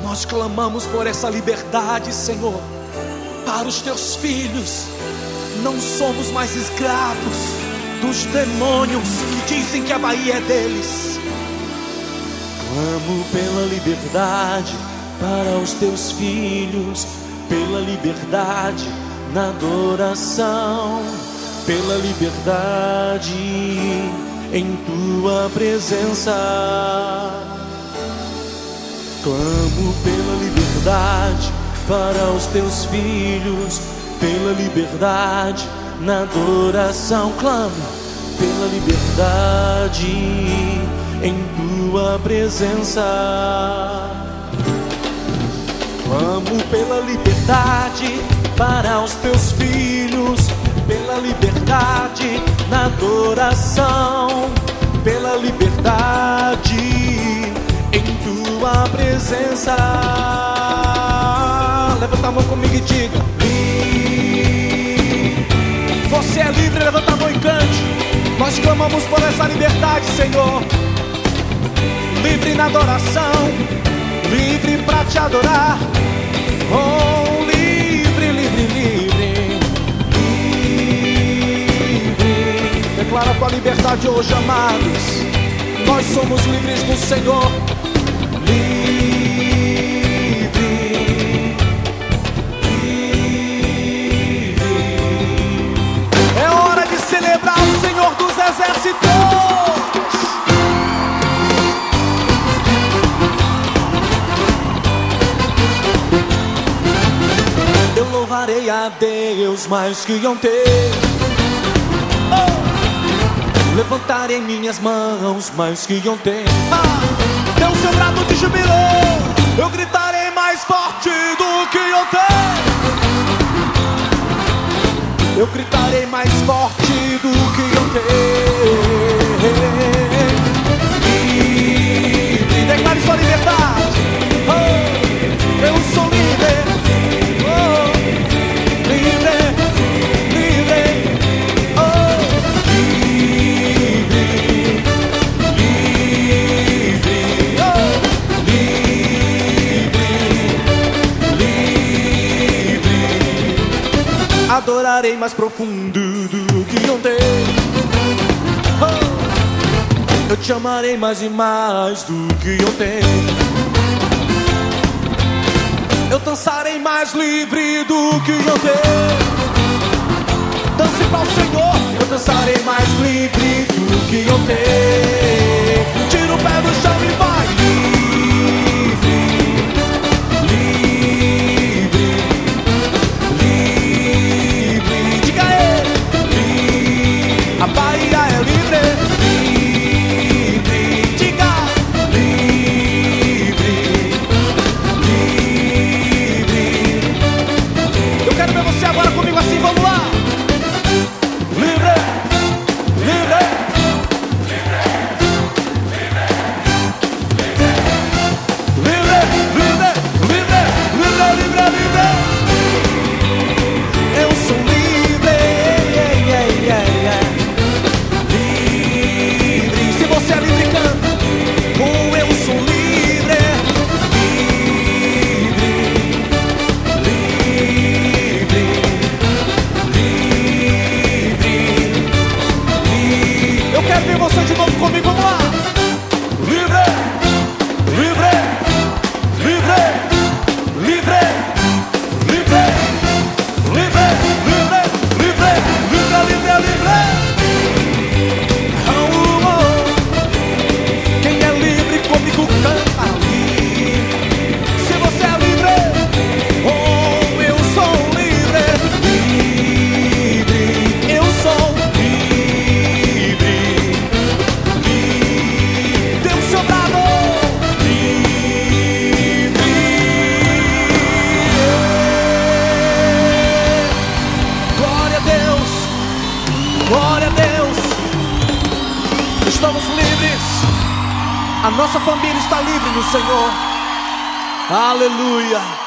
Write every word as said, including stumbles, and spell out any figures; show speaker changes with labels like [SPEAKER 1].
[SPEAKER 1] Nós clamamos por essa liberdade, Senhor, para os teus filhos. Não somos mais escravos dos demônios que dizem que a Bahia é deles. Clamo pela liberdade para os teus filhos, pela liberdade na adoração, pela liberdade em tua presença. Clamo pela liberdade para os teus filhos, pela liberdade na adoração. Clamo pela liberdade em tua presença. Clamo pela liberdade para os teus filhos, pela liberdade na adoração, pela liberdade em tua presença. Levanta a mão comigo e diga: livre. Você é livre, levanta a mão e cante. Nós clamamos por essa liberdade, Senhor. Livre na adoração, livre pra te adorar. Oh, livre, livre, livre, livre. Declara a tua liberdade hoje, amados. Nós somos livres no Senhor. Livre, livre. É hora de celebrar o Senhor dos Exércitos. Eu louvarei a Deus mais que ontem. Oh! Levantarei minhas mãos mais que ontem. Ah! Deu seu brado de júbilo. Eu gritarei mais forte do que ontem. Eu gritarei mais forte do que ontem. Livre, declare sua liberdade. Oh! Eu sou livre. Oh! Livre, livre. Oh! Livre, livre. Oh! Livre, livre. Adorarei mais profundo do que ontem. Oh! Eu te amarei mais e mais do que ontem. Eu dançarei mais livre do que ontem. Dance para o Senhor. Eu dançarei mais livre do que ontem. Tira o pé do chão e vai. Livre, livre, livre. Diga ele. Livre. A Bahia é livre. Livre. Diga. Livre. Eu quero ver você agora comigo assim, vamos lá. Livre, livre, livre, livre, livre, livre, livre, livre, livre. Eu sou livre, yeah, yeah, yeah, yeah. Livre. Se você é livre, canta. Oh, eu sou livre. Quero ver você de novo comigo, vamos lá. Livre, livre, livre, livre, livre, livre, livre, livre, livre, livre, livre. Oh, oh. Quem é livre comigo canta livre. Se você é livre, oh, eu sou livre. Livre, eu sou livre. Glória a Deus. Estamos livres. A nossa família está livre no Senhor. Aleluia.